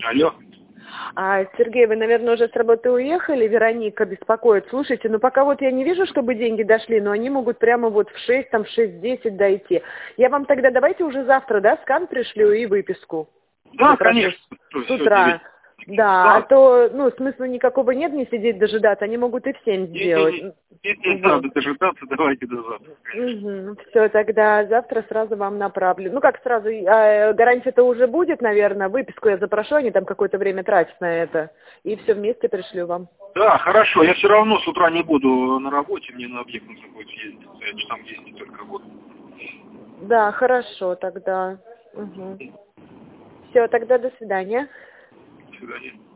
Алло. Сергей, вы, наверное, уже с работы уехали? Вероника беспокоит. Слушайте, ну пока вот я не вижу, чтобы деньги дошли, но они могут прямо вот в 6, там, в 6:10 дойти. Я вам тогда давайте уже завтра, да, скан пришлю и выписку. Да, Запрошу. конечно. С утра. Да, а то, ну, смысла никакого нет не сидеть дожидаться, они могут и в 7 сделать. Не надо дожидаться, давайте до завтра. Все, тогда завтра сразу вам направлю. Ну, как сразу, гарантия-то уже будет, наверное, выписку я запрошу, они там какое-то время тратят на это, и все вместе пришлю вам. Да, хорошо, я все равно с утра не буду на работе, мне на объект нужно будет ездить, я же там ездить только вот. Да, хорошо тогда. Все, тогда до свидания. До свидания.